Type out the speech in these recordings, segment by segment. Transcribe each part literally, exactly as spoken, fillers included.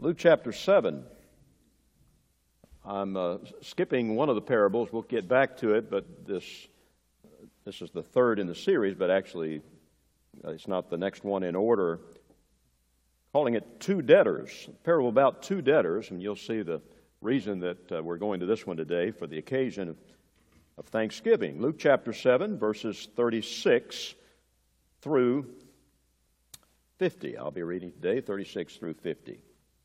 Luke chapter seven. I'm uh, skipping one of the parables. We'll get back to it, but this this is the third in the series, but actually uh, it's not the next one in order. Calling it Two Debtors, a parable about two debtors, and you'll see the reason that uh, we're going to this one today for the occasion of, of Thanksgiving. Luke chapter seven, verses thirty-six through fifty. I'll be reading today, thirty-six through fifty.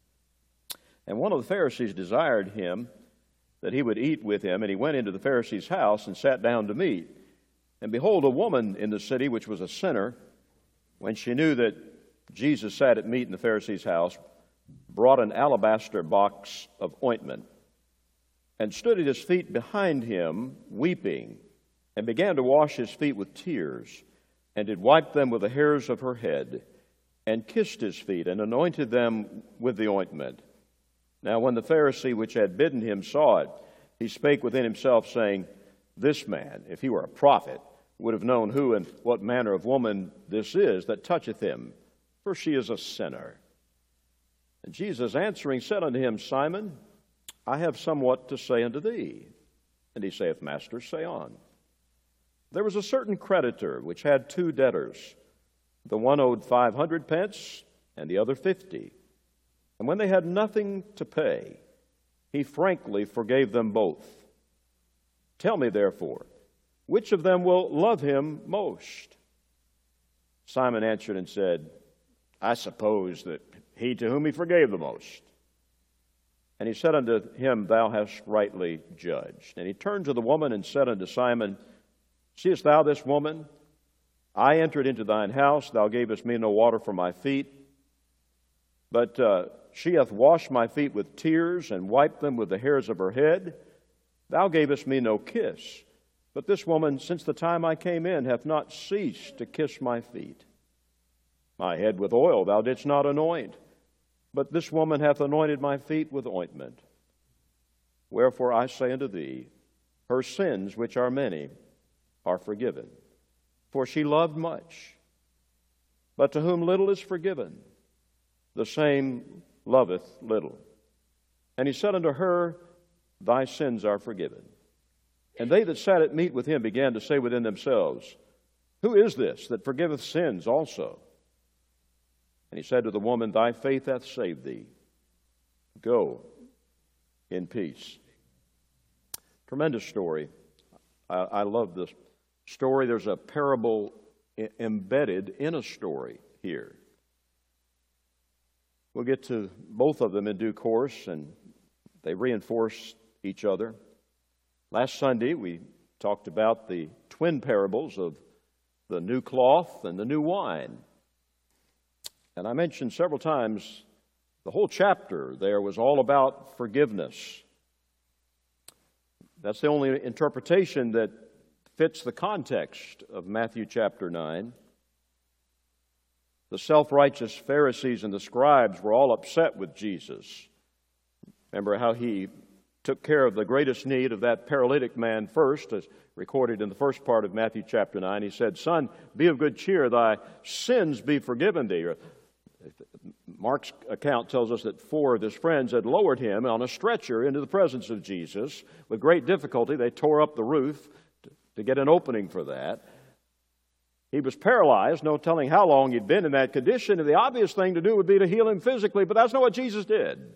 And one of the Pharisees desired him that he would eat with him, and he went into the Pharisee's house and sat down to meat. And behold, a woman in the city, which was a sinner, when she knew that Jesus sat at meat in the Pharisee's house, brought an alabaster box of ointment, and stood at his feet behind him, weeping, and began to wash his feet with tears, and did wipe them with the hairs of her head, and kissed his feet, and anointed them with the ointment. Now when the Pharisee which had bidden him saw it, he spake within himself, saying, This man, if he were a prophet, would have known who and what manner of woman this is that toucheth him, for she is a sinner. And Jesus answering said unto him, Simon, I have somewhat to say unto thee. And he saith, Master, say on. There was a certain creditor which had two debtors. The one owed five hundred pence, and the other fifty. And when they had nothing to pay, he frankly forgave them both. Tell me, therefore, which of them will love him most? Simon answered and said, I suppose that he to whom he forgave the most. And he said unto him, Thou hast rightly judged. And he turned to the woman and said unto Simon, Seest thou this woman? I entered into thine house, thou gavest me no water for my feet, but uh, she hath washed my feet with tears and wiped them with the hairs of her head. Thou gavest me no kiss, but this woman, since the time I came in, hath not ceased to kiss my feet. My head with oil thou didst not anoint, but this woman hath anointed my feet with ointment. Wherefore I say unto thee, her sins, which are many, are forgiven. For she loved much. But to whom little is forgiven, the same loveth little. And he said unto her, Thy sins are forgiven. And they that sat at meat with him began to say within themselves, Who is this that forgiveth sins also? And he said to the woman, Thy faith hath saved thee. Go in peace. Tremendous story. I, I love this story. There's a parable I- embedded in a story here. We'll get to both of them in due course, and they reinforce each other. Last Sunday, we talked about the twin parables of the new cloth and the new wine. And I mentioned several times the whole chapter there was all about forgiveness. That's the only interpretation that fits the context of Matthew chapter nine. The self-righteous Pharisees and the scribes were all upset with Jesus. Remember how he took care of the greatest need of that paralytic man first, as recorded in the first part of Matthew chapter nine. He said, Son, be of good cheer, thy sins be forgiven thee. Mark's account tells us that four of his friends had lowered him on a stretcher into the presence of Jesus. With great difficulty, they tore up the roof to, to get an opening for that. He was paralyzed, no telling how long he'd been in that condition, and the obvious thing to do would be to heal him physically, but that's not what Jesus did.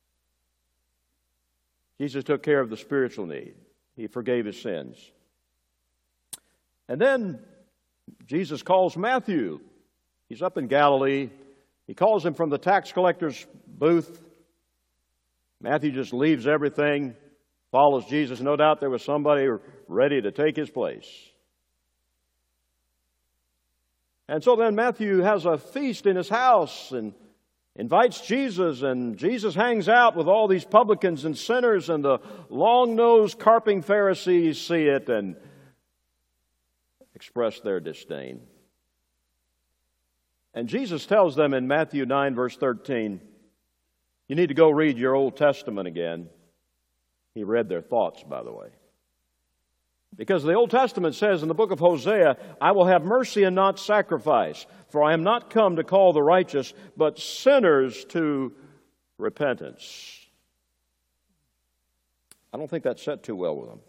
Jesus took care of the spiritual need. He forgave his sins. And then Jesus calls Matthew. He's up in Galilee. He calls him from the tax collector's booth. Matthew just leaves everything, follows Jesus. No doubt there was somebody ready to take his place. And so then Matthew has a feast in his house and invites Jesus, and Jesus hangs out with all these publicans and sinners, and the long-nosed carping Pharisees see it and express their disdain. And Jesus tells them in Matthew nine, verse thirteen, you need to go read your Old Testament again. He read their thoughts, by the way. Because the Old Testament says in the book of Hosea, I will have mercy and not sacrifice, for I am not come to call the righteous, but sinners to repentance. I don't think that set too well with them.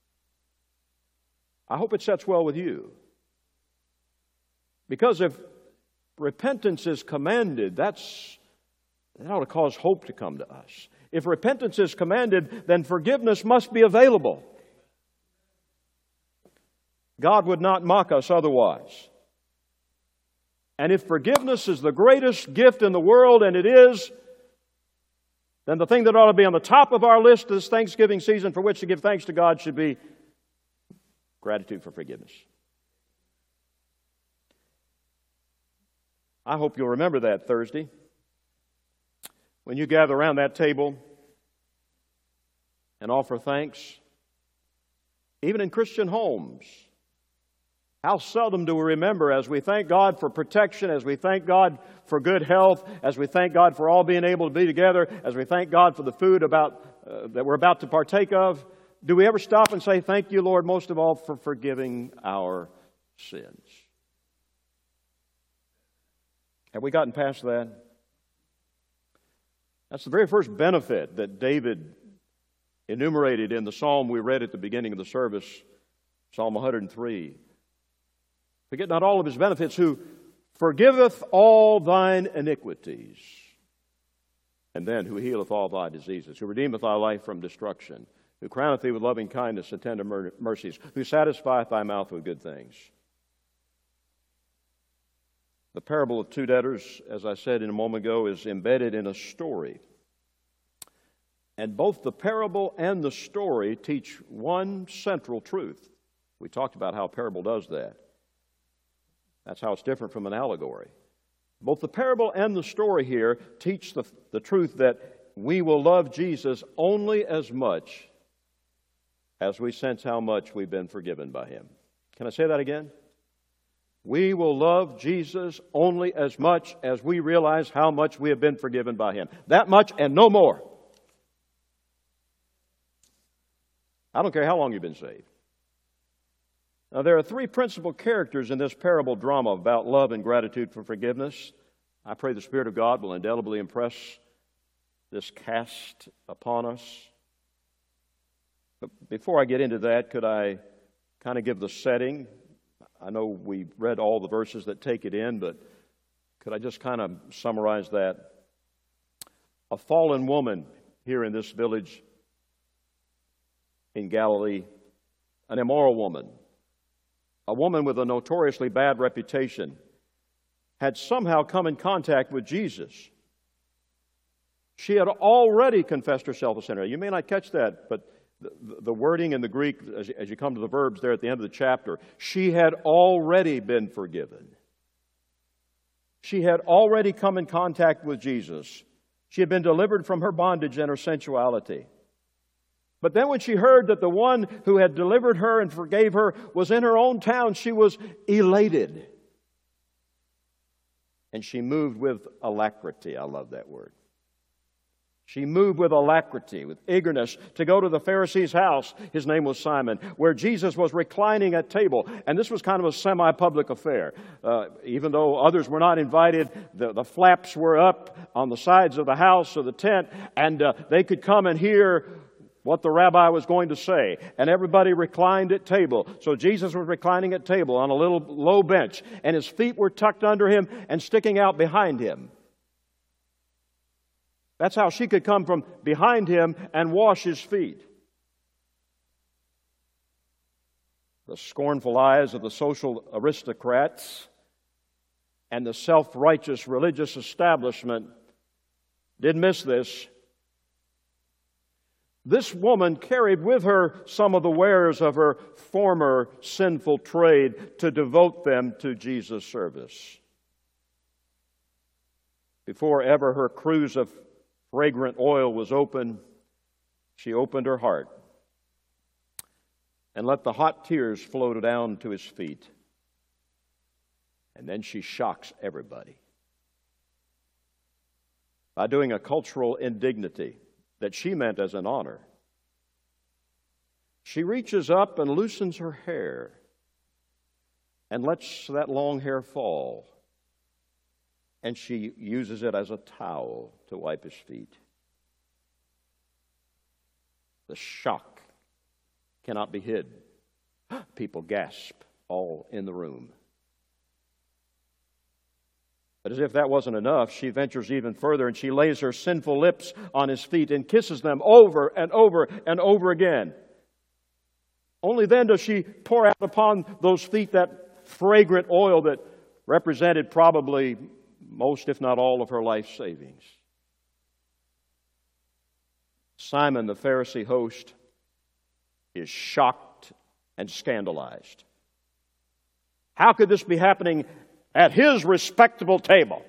I hope it sets well with you. Because if repentance is commanded, that's, that ought to cause hope to come to us. If repentance is commanded, then forgiveness must be available. God would not mock us otherwise. And if forgiveness is the greatest gift in the world, and it is, then the thing that ought to be on the top of our list this Thanksgiving season for which to give thanks to God should be gratitude for forgiveness. I hope you'll remember that Thursday when you gather around that table and offer thanks, even in Christian homes. How seldom do we remember, as we thank God for protection, as we thank God for good health, as we thank God for all being able to be together, as we thank God for the food about uh, that we're about to partake of, do we ever stop and say, thank you, Lord, most of all, for forgiving our sins? Have we gotten past that? That's the very first benefit that David enumerated in the psalm we read at the beginning of the service, Psalm one hundred three. Forget not all of his benefits, who forgiveth all thine iniquities, and then who healeth all thy diseases, who redeemeth thy life from destruction, who crowneth thee with loving kindness and tender mercies, who satisfieth thy mouth with good things. The parable of two debtors, as I said in a moment ago, is embedded in a story. And both the parable and the story teach one central truth. We talked about how a parable does that. That's how it's different from an allegory. Both the parable and the story here teach the, the truth that we will love Jesus only as much as we sense how much we've been forgiven by Him. Can I say that again? We will love Jesus only as much as we realize how much we have been forgiven by Him. That much and no more. I don't care how long you've been saved. Now, there are three principal characters in this parable drama about love and gratitude for forgiveness. I pray the Spirit of God will indelibly impress this cast upon us. But before I get into that, could I kind of give the setting? I know we read all the verses that take it in, but could I just kind of summarize that? A fallen woman here in this village in Galilee, an immoral woman, a woman with a notoriously bad reputation, had somehow come in contact with Jesus. She had already confessed herself a sinner. You may not catch that, but the, the wording in the Greek, as, as you come to the verbs there at the end of the chapter, she had already been forgiven. She had already come in contact with Jesus. She had been delivered from her bondage and her sensuality. But then when she heard that the one who had delivered her and forgave her was in her own town, she was elated. And she moved with alacrity. I love that word. She moved with alacrity, with eagerness, to go to the Pharisee's house. His name was Simon, where Jesus was reclining at table. And this was kind of a semi-public affair. Uh, even though others were not invited, the, the flaps were up on the sides of the house or the tent, and uh, they could come and hear what the rabbi was going to say. And everybody reclined at table. So Jesus was reclining at table on a little low bench, and his feet were tucked under him and sticking out behind him. That's how she could come from behind him and wash his feet. The scornful eyes of the social aristocrats and the self-righteous religious establishment didn't miss this. This woman carried with her some of the wares of her former sinful trade to devote them to Jesus' service. Before ever her cruse of fragrant oil was open, she opened her heart and let the hot tears flow down to his feet. And then she shocks everybody by doing a cultural indignity that she meant as an honor. She reaches up and loosens her hair and lets that long hair fall. and she uses it as a towel to wipe his feet. The shock cannot be hid. People gasp, all in the room. But as if that wasn't enough, she ventures even further, and she lays her sinful lips on his feet and kisses them over and over and over again. Only then does she pour out upon those feet that fragrant oil that represented probably most, if not all, of her life savings. Simon, the Pharisee host, is shocked and scandalized. How could this be happening at his respectable table?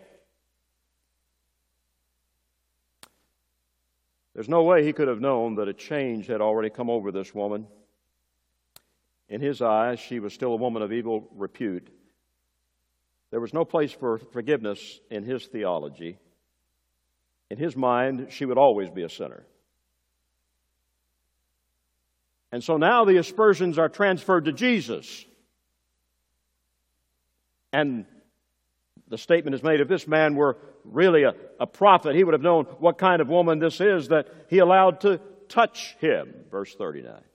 There's no way he could have known that a change had already come over this woman. In his eyes, she was still a woman of evil repute. There was no place for forgiveness in his theology. In his mind, she would always be a sinner. And so now the aspersions are transferred to Jesus. And the statement is made, if this man were really a, a prophet, he would have known what kind of woman this is that he allowed to touch him. Verse thirty-nine.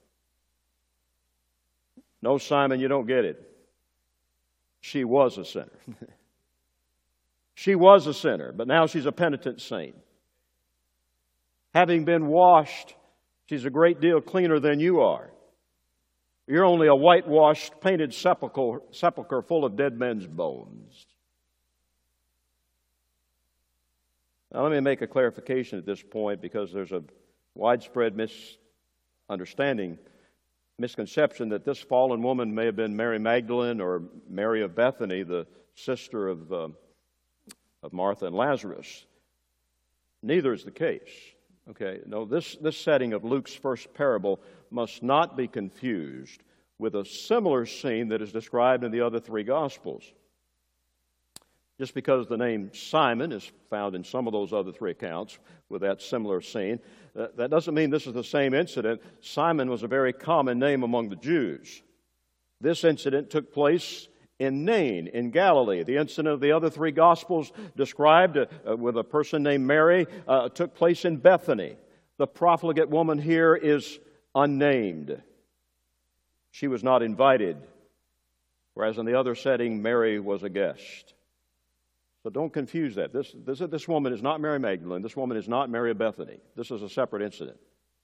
No, Simon, you don't get it. She was a sinner. She was a sinner, but now she's a penitent saint. Having been washed, she's a great deal cleaner than you are. You're only a whitewashed, painted sepulchre, sepulchre full of dead men's bones. Now, let me make a clarification at this point, because there's a widespread misunderstanding, misconception that this fallen woman may have been Mary Magdalene or Mary of Bethany, the sister of, uh, of Martha and Lazarus. Neither is the case. Okay, no, this, this setting of Luke's first parable must not be confused with a similar scene that is described in the other three Gospels. Just because the name Simon is found in some of those other three accounts with that similar scene, uh, that doesn't mean this is the same incident. Simon was a very common name among the Jews. This incident took place in Nain, in Galilee. The incident of the other three Gospels described uh, with a person named Mary uh, took place in Bethany. The profligate woman here is unnamed. She was not invited, whereas in the other setting, Mary was a guest. So don't confuse that. This, this, this woman is not Mary Magdalene. This woman is not Mary of Bethany. This is a separate incident.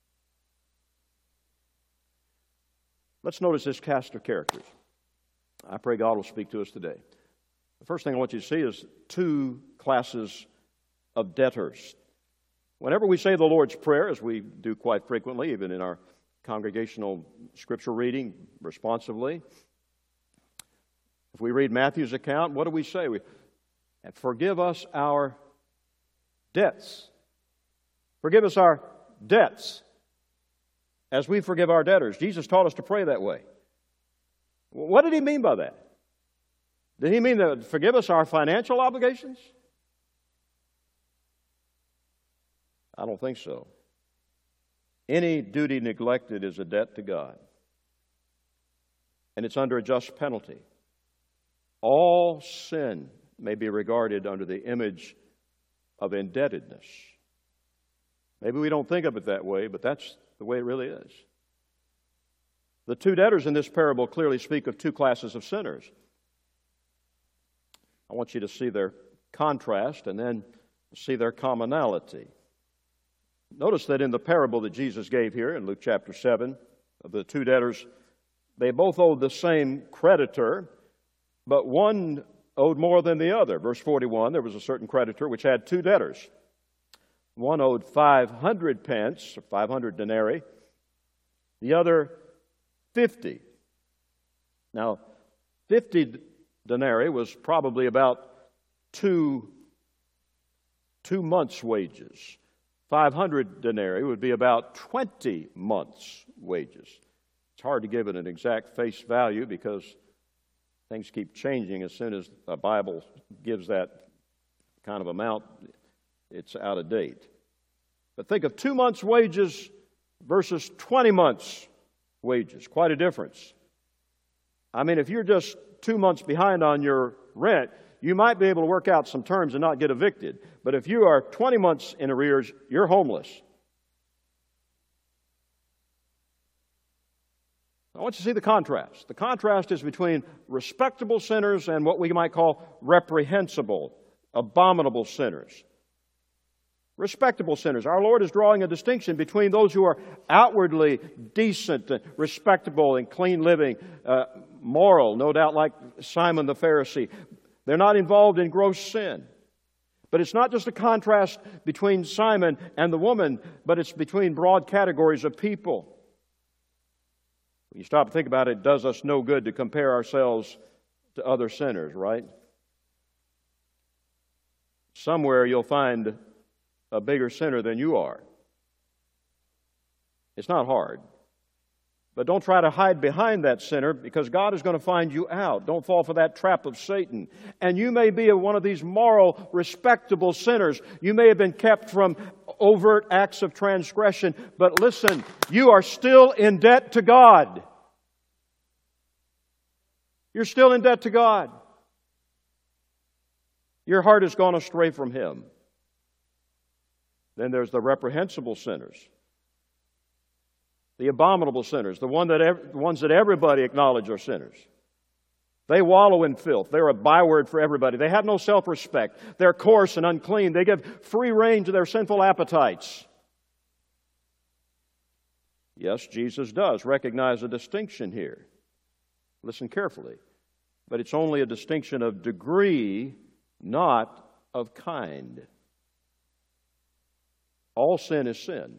Let's notice this cast of characters. I pray God will speak to us today. The first thing I want you to see is two classes of debtors. Whenever we say the Lord's Prayer, as we do quite frequently, even in our congregational scripture reading responsively, if we read Matthew's account, what do we say? We And forgive us our debts. Forgive us our debts as we forgive our debtors. Jesus taught us to pray that way. What did he mean by that? Did he mean that forgive us our financial obligations? I don't think so. Any duty neglected is a debt to God, and it's under a just penalty. All sin may be regarded under the image of indebtedness. Maybe we don't think of it that way, but that's the way it really is. The two debtors in this parable clearly speak of two classes of sinners. I want you to see their contrast and then see their commonality. Notice that in the parable that Jesus gave here in Luke chapter seven, of the two debtors, they both owed the same creditor, but one owed more than the other. Verse forty-one, there was a certain creditor which had two debtors. One owed five hundred pence, or five hundred denarii. The other, fifty. Now, fifty denarii was probably about two, two months' wages. five hundred denarii would be about twenty months' wages. It's hard to give it an exact face value because things keep changing. As soon as the Bible gives that kind of amount, it's out of date. But think of two months' wages versus twenty months' wages. Quite a difference. I mean, if you're just two months behind on your rent, you might be able to work out some terms and not get evicted. But if you are twenty months in arrears, you're homeless. I want you to see the contrast. The contrast is between respectable sinners and what we might call reprehensible, abominable sinners. Respectable sinners. Our Lord is drawing a distinction between those who are outwardly decent, and respectable, and clean living, uh, moral, no doubt like Simon the Pharisee. They're not involved in gross sin. But it's not just a contrast between Simon and the woman, but it's between broad categories of people. When you stop and think about it, it does us no good to compare ourselves to other sinners, right? Somewhere you'll find a bigger sinner than you are. It's not hard. But don't try to hide behind that sinner, because God is going to find you out. Don't fall for that trap of Satan. And you may be one of these moral, respectable sinners. You may have been kept from overt acts of transgression. But listen, you are still in debt to God. You're still in debt to God. Your heart has gone astray from Him. Then there's the reprehensible sinners. The abominable sinners, the one that ev- the ones that everybody acknowledges are sinners. They wallow in filth. They're a byword for everybody. They have no self-respect. They're coarse and unclean. They give free rein to their sinful appetites. Yes, Jesus does recognize a distinction here. Listen carefully. But it's only a distinction of degree, not of kind. All sin is sin.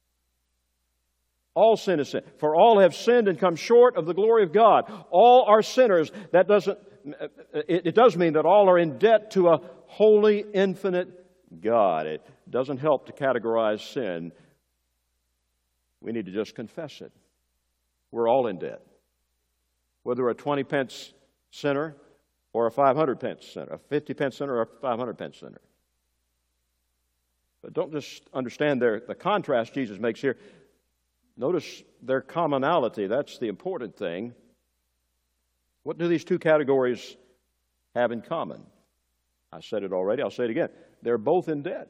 All sin is sin. For all have sinned and come short of the glory of God. All are sinners. That doesn't, it, it does mean that all are in debt to a holy, infinite God. It doesn't help to categorize sin. We need to just confess it. We're all in debt. Whether we're a twenty pence sinner or a five hundred pence sinner, a fifty pence sinner or a five hundred pence sinner. But don't just understand their, the contrast Jesus makes here. Notice their commonality. That's the important thing. What do these two categories have in common? I said it already. I'll say it again. They're both in debt.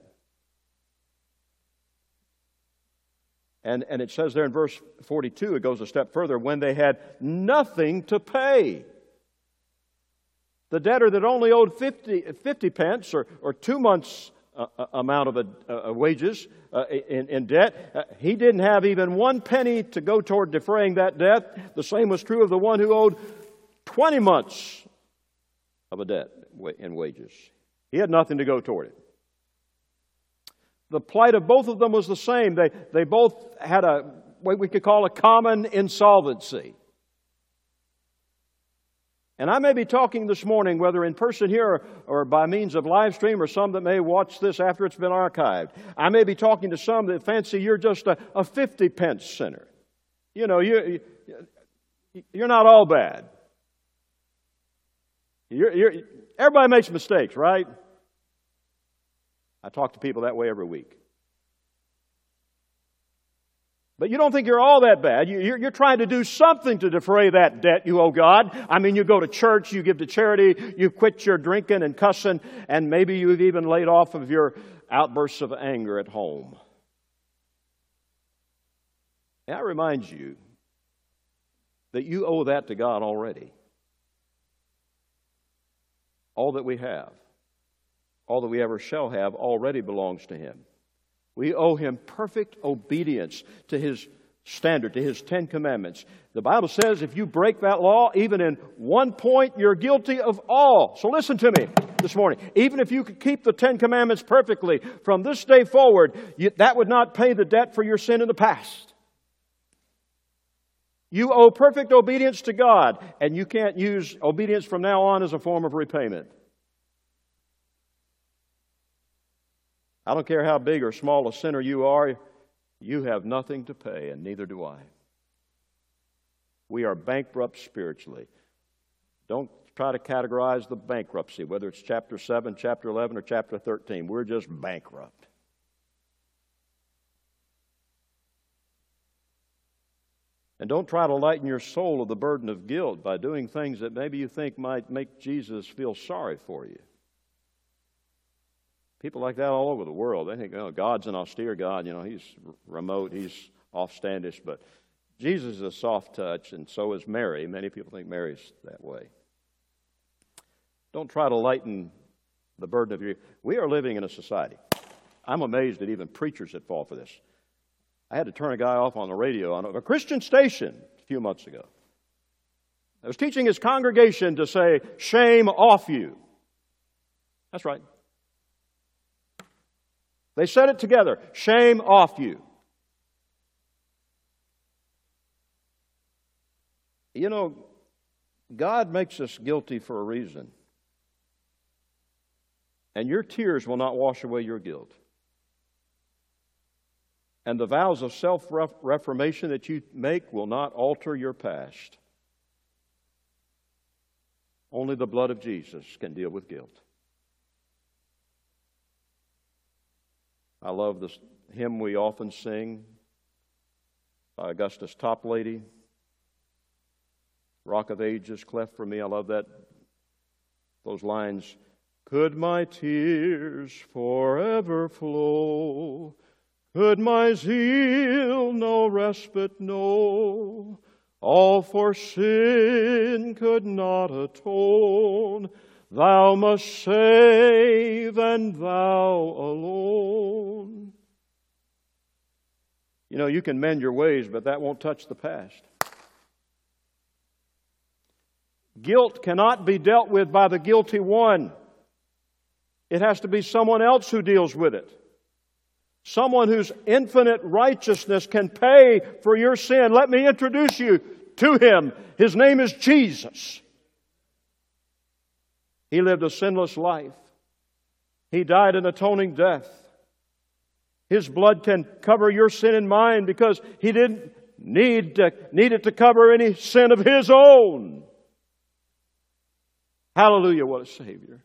And, and it says there in verse forty-two, it goes a step further, when they had nothing to pay. The debtor that only owed fifty, fifty pence or, or two months' uh, amount of a, uh, wages uh, in, in debt, uh, he didn't have even one penny to go toward defraying that debt. The same was true of the one who owed twenty months of a debt in wages. He had nothing to go toward it. The plight of both of them was the same. They, they both had a, what we could call a common insolvency. And I may be talking this morning, whether in person here or, or by means of live stream, or some that may watch this after it's been archived. I may be talking to some that fancy you're just a, a fifty pence sinner. You know, you, you, you're not all bad. You're, you're, everybody makes mistakes, right? I talk to people that way every week. But you don't think you're all that bad. You, you're, you're trying to do something to defray that debt you owe God. I mean, you go to church, you give to charity, you quit your drinking and cussing, and maybe you've even laid off of your outbursts of anger at home. And I remind you that you owe that to God already. All that we have, all that we ever shall have, already belongs to Him. We owe Him perfect obedience to His standard, to His Ten Commandments. The Bible says if you break that law, even in one point, you're guilty of all. So listen to me this morning. Even if you could keep the Ten Commandments perfectly, from this day forward, you, that would not pay the debt for your sin in the past. You owe perfect obedience to God, and you can't use obedience from now on as a form of repayment. I don't care how big or small a sinner you are, you have nothing to pay, and neither do I. We are bankrupt spiritually. Don't try to categorize the bankruptcy, whether it's chapter seven, chapter eleven, or chapter thirteen. We're just bankrupt. And don't try to lighten your soul of the burden of guilt by doing things that maybe you think might make Jesus feel sorry for you. People like that all over the world. They think, oh, God's an austere God. You know, He's remote. He's offstandish. But Jesus is a soft touch, and so is Mary. Many people think Mary's that way. Don't try to lighten the burden of your... We are living in a society. I'm amazed at even preachers that fall for this. I had to turn a guy off on the radio on a Christian station a few months ago. I was teaching his congregation to say, shame off you. That's right. They said it together, shame off you. You know, God makes us guilty for a reason. And your tears will not wash away your guilt. And the vows of self-reformation that you make will not alter your past. Only the blood of Jesus can deal with guilt. I love this hymn we often sing by Augustus Toplady, Rock of Ages, cleft for me. I love that. Those lines, could my tears forever flow, could my zeal no respite know, all for sin could not atone, Thou must save, and Thou alone. You know, you can mend your ways, but that won't touch the past. Guilt cannot be dealt with by the guilty one. It has to be someone else who deals with it. Someone whose infinite righteousness can pay for your sin. Let me introduce you to Him. His name is Jesus. He lived a sinless life. He died an atoning death. His blood can cover your sin and mine because He didn't need, to, need it to cover any sin of His own. Hallelujah, what a Savior.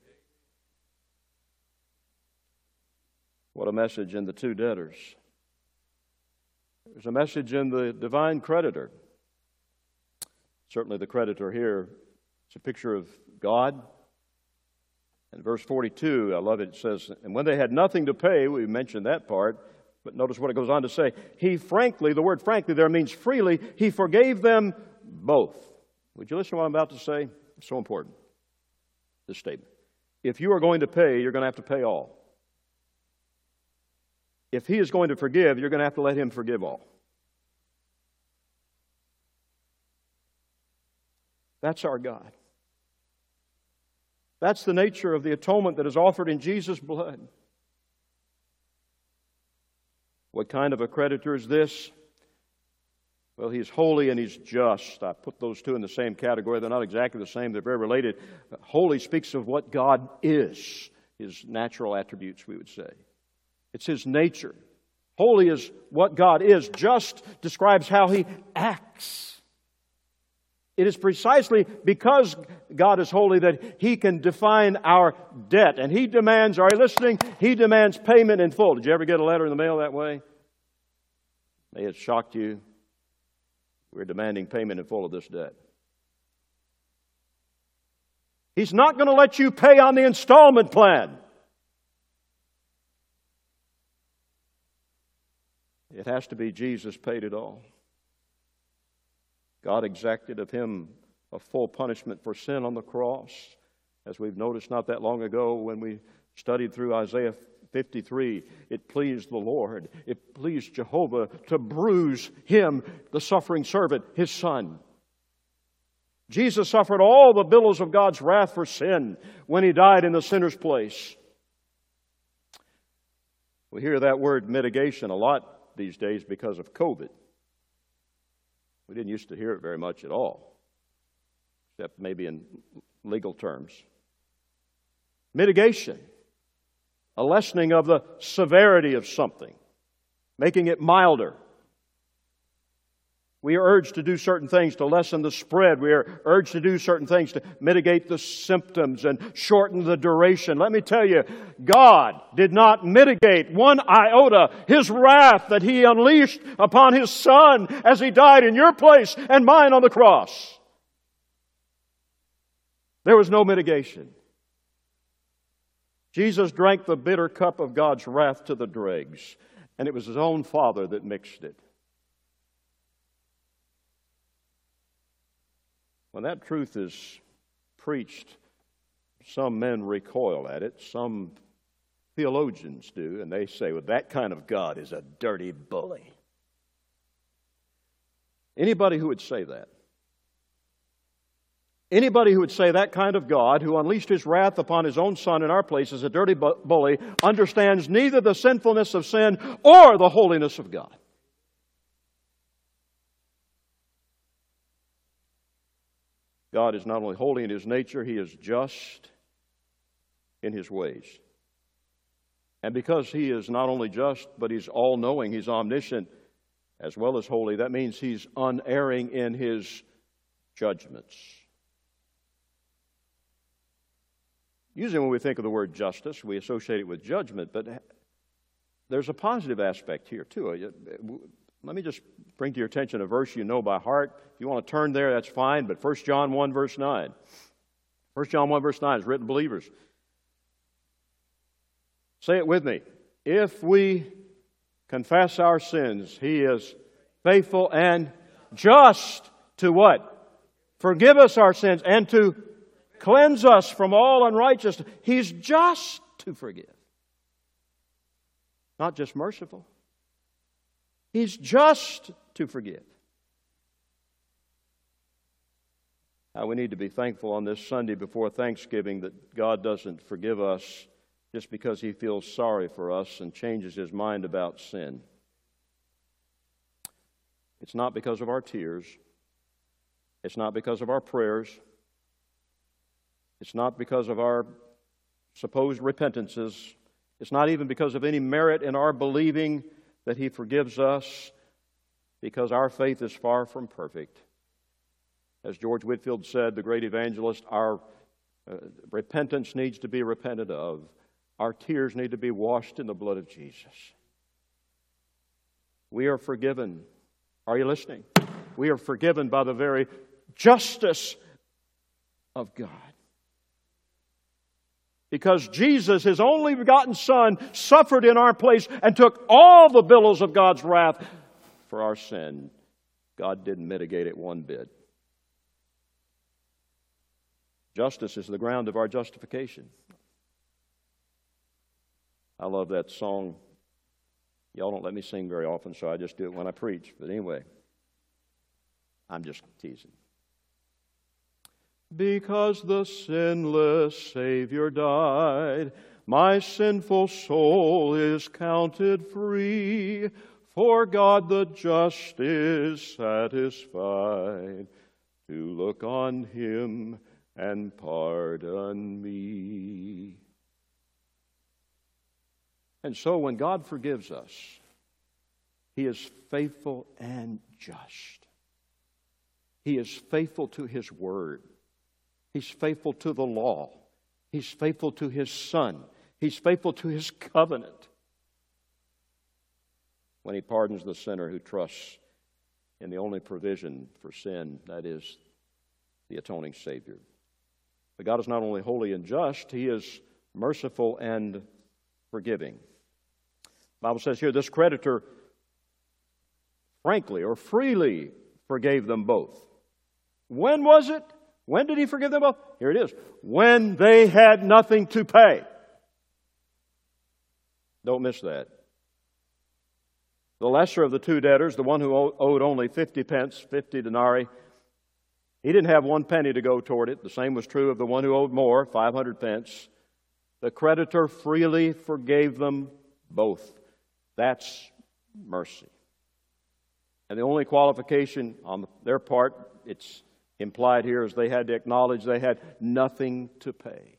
What a message in the two debtors. There's a message in the divine creditor. Certainly the creditor here, it's a picture of God. In verse forty-two, I love it, it says, and when they had nothing to pay, we mentioned that part, but notice what it goes on to say. He frankly, the word frankly there means freely, He forgave them both. Would you listen to what I'm about to say? It's so important, this statement. If you are going to pay, you're going to have to pay all. If He is going to forgive, you're going to have to let Him forgive all. That's our God. That's the nature of the atonement that is offered in Jesus' blood. What kind of a creditor is this? Well, He's holy and He's just. I put those two in the same category. They're not exactly the same. They're very related. Holy speaks of what God is, His natural attributes, we would say. It's His nature. Holy is what God is. Just describes how He acts. It is precisely because God is holy that He can define our debt. And He demands, are you listening? He demands payment in full. Did you ever get a letter in the mail that way? May it shocked you. We're demanding payment in full of this debt. He's not going to let you pay on the installment plan. It has to be Jesus paid it all. God exacted of Him a full punishment for sin on the cross. As we've noticed not that long ago when we studied through Isaiah fifty-three, it pleased the Lord, it pleased Jehovah to bruise Him, the suffering servant, His Son. Jesus suffered all the billows of God's wrath for sin when He died in the sinner's place. We hear that word mitigation a lot these days because of COVID. We didn't used to hear it very much at all, except maybe in legal terms. Mitigation, a lessening of the severity of something, making it milder. We are urged to do certain things to lessen the spread. We are urged to do certain things to mitigate the symptoms and shorten the duration. Let me tell you, God did not mitigate one iota His wrath that He unleashed upon His Son as He died in your place and mine on the cross. There was no mitigation. Jesus drank the bitter cup of God's wrath to the dregs, and it was His own Father that mixed it. When that truth is preached, some men recoil at it, some theologians do, and they say, well, that kind of God is a dirty bully. Anybody who would say that, anybody who would say that kind of God, who unleashed His wrath upon His own Son in our place as a dirty bully, understands neither the sinfulness of sin or the holiness of God. God is not only holy in His nature, He is just in His ways. And because He is not only just, but He's all-knowing, He's omniscient as well as holy, that means He's unerring in His judgments. Usually when we think of the word justice, we associate it with judgment, but there's a positive aspect here too. Let me just bring to your attention a verse you know by heart. If you want to turn there, that's fine, but First John one, verse nine. First John one, verse nine is written, believers. Say it with me. If we confess our sins, He is faithful and just to what? Forgive us our sins and to cleanse us from all unrighteousness. He's just to forgive. Not just merciful. He's just to forgive. Now, we need to be thankful on this Sunday before Thanksgiving that God doesn't forgive us just because He feels sorry for us and changes His mind about sin. It's not because of our tears. It's not because of our prayers. It's not because of our supposed repentances. It's not even because of any merit in our believing that He forgives us, because our faith is far from perfect. As George Whitefield said, the great evangelist, our uh, repentance needs to be repented of. Our tears need to be washed in the blood of Jesus. We are forgiven. Are you listening? We are forgiven by the very justice of God. Because Jesus, His only begotten Son, suffered in our place and took all the billows of God's wrath for our sin. God didn't mitigate it one bit. Justice is the ground of our justification. I love that song. Y'all don't let me sing very often, so I just do it when I preach. But anyway, I'm just teasing. Because the sinless Savior died, my sinful soul is counted free. For God the just is satisfied to look on Him and pardon me. And so when God forgives us, He is faithful and just. He is faithful to His word. He's faithful to the law. He's faithful to His Son. He's faithful to His covenant. When He pardons the sinner who trusts in the only provision for sin, that is the atoning Savior. But God is not only holy and just, He is merciful and forgiving. The Bible says here, this creditor frankly or freely forgave them both. When was it? When did He forgive them both? Here it is. When they had nothing to pay. Don't miss that. The lesser of the two debtors, the one who owed only fifty pence, fifty denarii, he didn't have one penny to go toward it. The same was true of the one who owed more, five hundred pence. The creditor freely forgave them both. That's mercy. And the only qualification on their part, it's implied here, is they had to acknowledge they had nothing to pay.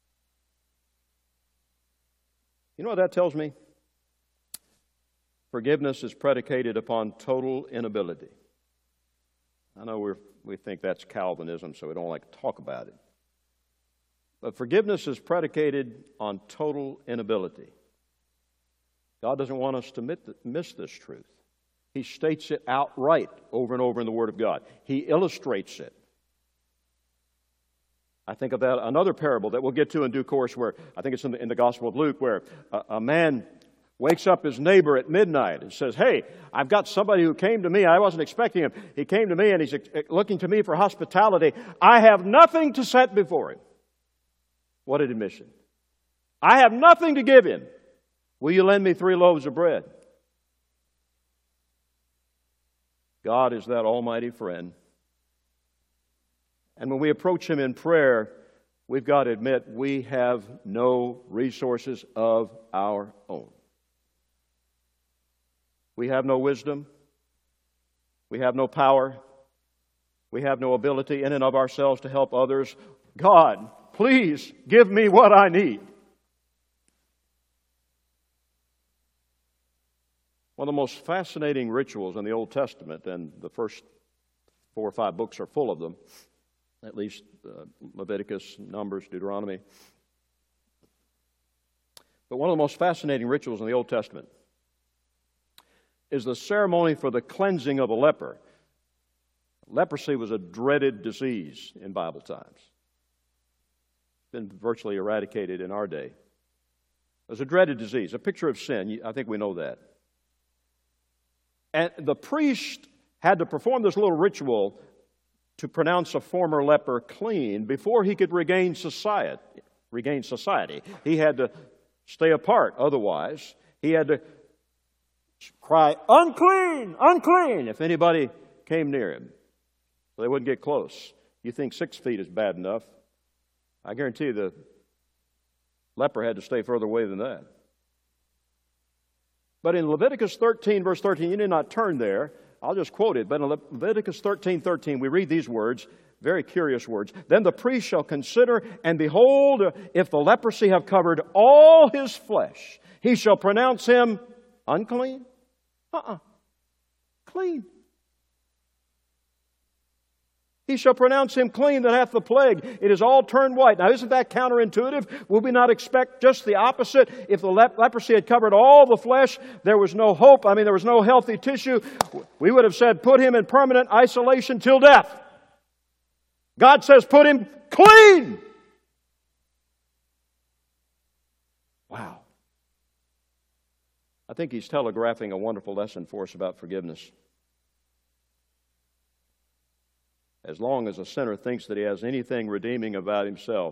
You know what that tells me? Forgiveness is predicated upon total inability. I know we're, we think that's Calvinism, so we don't like to talk about it. But forgiveness is predicated on total inability. God doesn't want us to miss this truth. He states it outright over and over in the Word of God. He illustrates it. I think of that another parable that we'll get to in due course, where I think it's in the, in the Gospel of Luke, where a, a man wakes up his neighbor at midnight and says, "Hey, I've got somebody who came to me. I wasn't expecting him. He came to me and he's looking to me for hospitality. I have nothing to set before him." What an admission. I have nothing to give him. Will you lend me three loaves of bread? God is that almighty friend. And when we approach Him in prayer, we've got to admit we have no resources of our own. We have no wisdom. We have no power. We have no ability in and of ourselves to help others. God, please give me what I need. One of the most fascinating rituals in the Old Testament, and the first four or five books are full of them, at least uh, Leviticus, Numbers, Deuteronomy. But one of the most fascinating rituals in the Old Testament is the ceremony for the cleansing of a leper. Leprosy was a dreaded disease in Bible times. It's been virtually eradicated in our day. It was a dreaded disease, a picture of sin. I think we know that. And the priest had to perform this little ritual to pronounce a former leper clean before he could regain society. Regain society. He had to stay apart. Otherwise, he had to cry, "Unclean! Unclean!" if anybody came near him. So they wouldn't get close. You think six feet is bad enough. I guarantee you the leper had to stay further away than that. But in Leviticus thirteen, verse thirteen, you need not turn there. I'll just quote it. But in Leviticus thirteen, thirteen, we read these words, very curious words. "Then the priest shall consider, and behold, if the leprosy have covered all his flesh, he shall pronounce him unclean." Uh-uh. Clean. "He shall pronounce him clean that hath the plague. It is all turned white." Now, isn't that counterintuitive? Would we not expect just the opposite? If the lep- leprosy had covered all the flesh, there was no hope. I mean, there was no healthy tissue. We would have said, put him in permanent isolation till death. God says, put him clean. Wow. I think He's telegraphing a wonderful lesson for us about forgiveness. As long as a sinner thinks that he has anything redeeming about himself,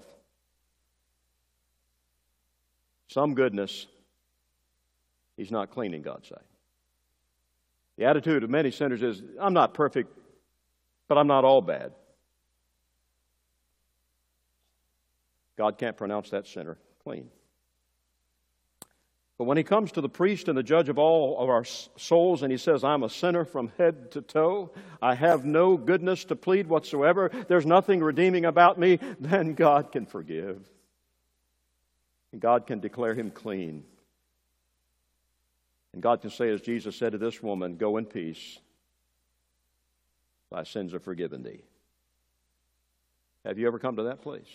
some goodness, he's not clean in God's sight. The attitude of many sinners is, "I'm not perfect, but I'm not all bad." God can't pronounce that sinner clean. But when He comes to the priest and the judge of all of our souls and he says, "I'm a sinner from head to toe. I have no goodness to plead whatsoever. There's nothing redeeming about me," then God can forgive. And God can declare him clean. And God can say, as Jesus said to this woman, "Go in peace. Thy sins are forgiven thee." Have you ever come to that place?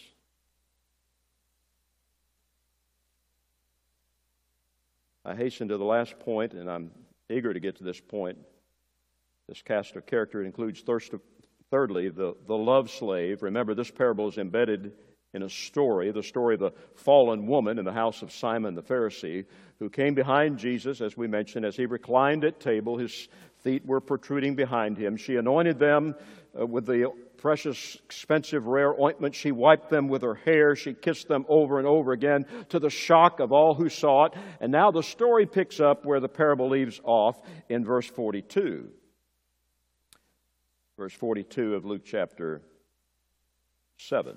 I hasten to the last point, and I'm eager to get to this point. This cast of character includes, thirst, thirdly, the, the love slave. Remember, this parable is embedded in a story, the story of the fallen woman in the house of Simon the Pharisee, who came behind Jesus, as we mentioned, as He reclined at table. His feet were protruding behind Him. She anointed them uh, with the precious, expensive, rare ointment. She wiped them with her hair. She kissed them over and over again, to the shock of all who saw it. And now the story picks up where the parable leaves off in verse forty-two. Verse forty-two of Luke chapter seven.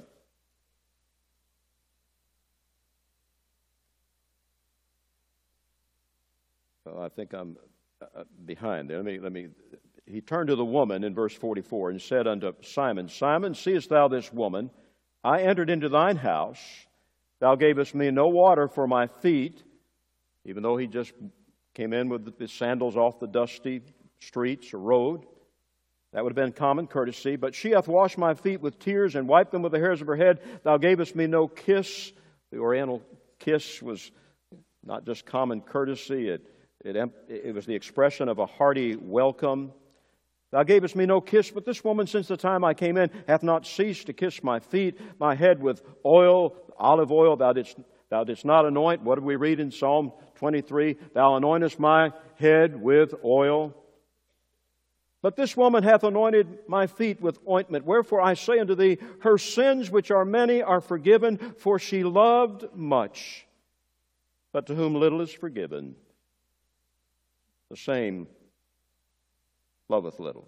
Well, I think I'm behind there. Let me, let me. He turned to the woman in verse forty-four and said unto Simon, "Simon, seest thou this woman? I entered into thine house. Thou gavest me no water for my feet," even though he just came in with his sandals off the dusty streets or road. That would have been common courtesy. But she hath washed my feet with tears and wiped them with the hairs of her head. Thou gavest me no kiss. The Oriental kiss was not just common courtesy. It, it, it was the expression of a hearty welcome. Thou gavest me no kiss, but this woman, since the time I came in, hath not ceased to kiss my feet, my head with oil, olive oil. Thou didst, thou didst not anoint. What do we read in Psalm twenty-three? Thou anointest my head with oil. But this woman hath anointed my feet with ointment. Wherefore I say unto thee, her sins, which are many, are forgiven, for she loved much. But to whom little is forgiven, the same loveth little.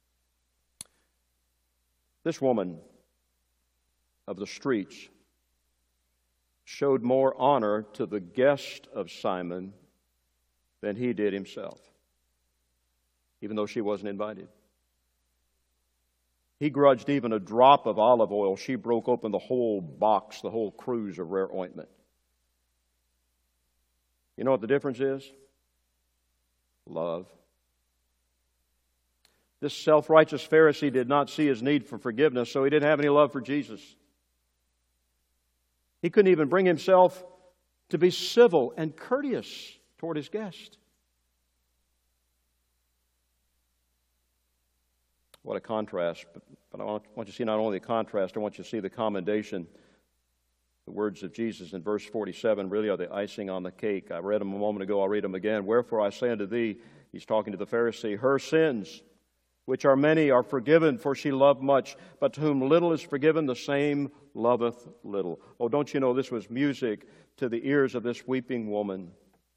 This woman of the streets showed more honor to the guest of Simon than he did himself, even though she wasn't invited. He grudged even a drop of olive oil. She broke open the whole box, the whole cruse of rare ointment. You know what the difference is? Love. This self-righteous Pharisee did not see his need for forgiveness, so he didn't have any love for Jesus. He couldn't even bring himself to be civil and courteous toward his guest. What a contrast. But I want you to see not only the contrast, I want you to see the commendation. The words of Jesus in verse forty-seven really are the icing on the cake. I read them a moment ago. I'll read them again. Wherefore I say unto thee, he's talking to the Pharisee, her sins, which are many, are forgiven, for she loved much. But to whom little is forgiven, the same loveth little. Oh, don't you know this was music to the ears of this weeping woman?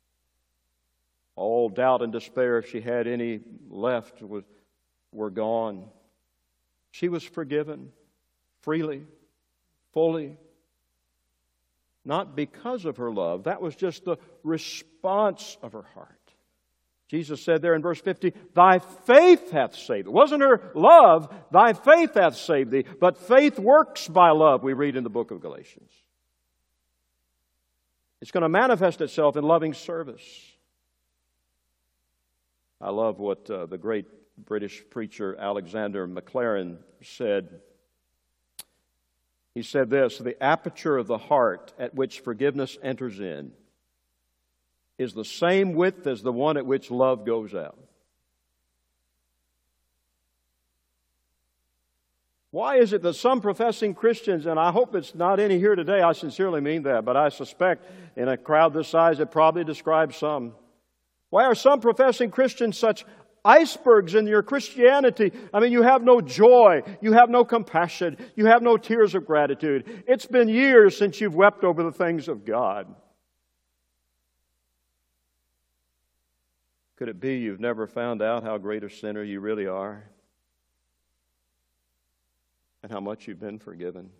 All doubt and despair, if she had any left, was, were gone. She was forgiven freely, fully. Not because of her love. That was just the response of her heart. Jesus said there in verse fifty, thy faith hath saved thee. It wasn't her love, thy faith hath saved thee. But faith works by love, we read in the book of Galatians. It's going to manifest itself in loving service. I love what uh, the great British preacher Alexander Maclaren said. He said this, the aperture of the heart at which forgiveness enters in is the same width as the one at which love goes out. Why is it that some professing Christians, and I hope it's not any here today, I sincerely mean that, but I suspect in a crowd this size it probably describes some. Why are some professing Christians such icebergs in your Christianity? I mean, you have no joy, you have no compassion, you have no tears of gratitude. It's been years since you've wept over the things of God. Could it be you've never found out how great a sinner you really are? And how much you've been forgiven?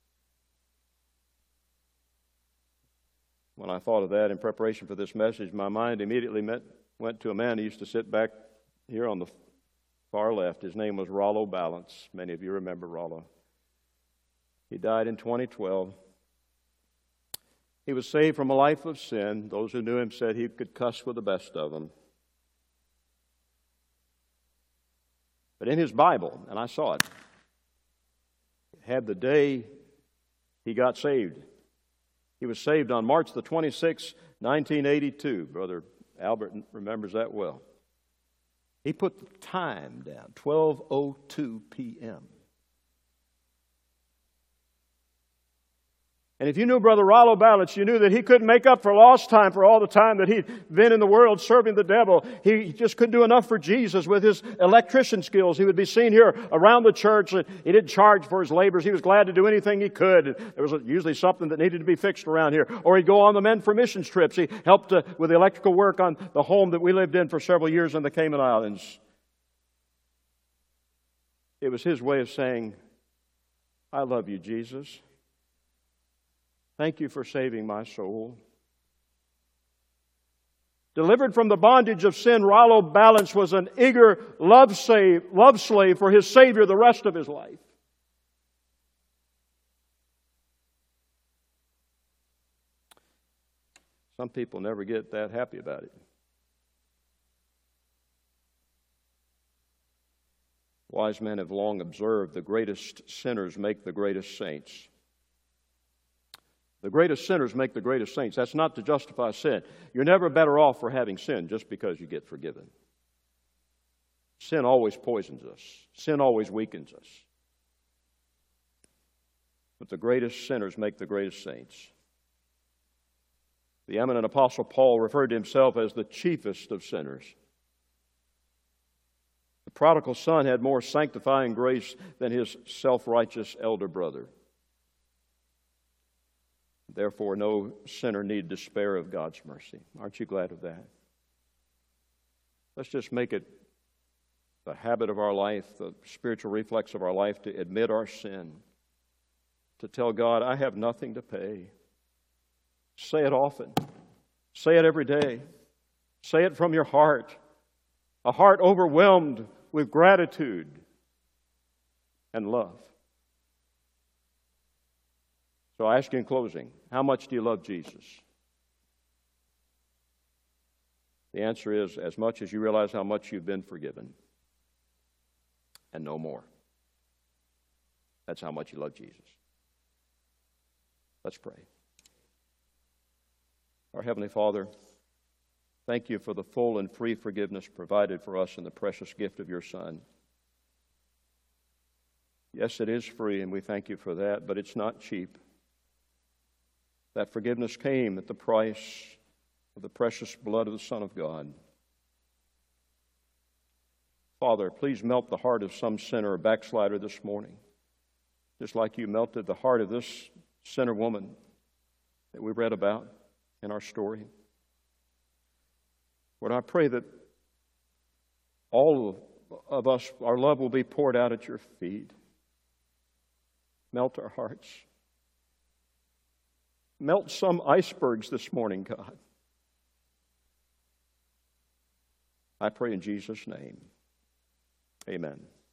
When I thought of that in preparation for this message, my mind immediately met, went to a man who used to sit back here on the far left. His name was Rollo Ballance. Many of you remember Rollo. He died in twenty twelve. He was saved from a life of sin. Those who knew him said he could cuss with the best of them. But in his Bible, and I saw it, it had the day he got saved. He was saved on March the twenty-sixth, nineteen eighty-two. Brother Albert remembers that well. He put the time down, twelve oh two p.m. And if you knew Brother Rollo Ballance, you knew that he couldn't make up for lost time for all the time that he'd been in the world serving the devil. He just couldn't do enough for Jesus with his electrician skills. He would be seen here around the church. He didn't charge for his labors. He was glad to do anything he could. There was usually something that needed to be fixed around here. Or he'd go on the Men for Missions trips. He helped uh, with the electrical work on the home that we lived in for several years in the Cayman Islands. It was his way of saying, I love you, Jesus. Thank you for saving my soul. Delivered from the bondage of sin, Rollo Ballance was an eager love, save, love slave for his Savior the rest of his life. Some people never get that happy about it. Wise men have long observed the greatest sinners make the greatest saints. The greatest sinners make the greatest saints. That's not to justify sin. You're never better off for having sinned just because you get forgiven. Sin always poisons us. Sin always weakens us. But the greatest sinners make the greatest saints. The eminent apostle Paul referred to himself as the chiefest of sinners. The prodigal son had more sanctifying grace than his self-righteous elder brother. Therefore, no sinner need despair of God's mercy. Aren't you glad of that? Let's just make it the habit of our life, the spiritual reflex of our life, to admit our sin, to tell God, I have nothing to pay. Say it often. Say it every day. Say it from your heart, a heart overwhelmed with gratitude and love. So I ask you in closing, how much do you love Jesus? The answer is, as much as you realize how much you've been forgiven, and no more. That's how much you love Jesus. Let's pray. Our Heavenly Father, thank you for the full and free forgiveness provided for us in the precious gift of your Son. Yes, it is free, and we thank you for that, but it's not cheap. That forgiveness came at the price of the precious blood of the Son of God. Father, please melt the heart of some sinner or backslider this morning, just like you melted the heart of this sinner woman that we read about in our story. Lord, I pray that all of us, our love will be poured out at your feet. Melt our hearts. Melt some icebergs this morning, God. I pray in Jesus' name. Amen.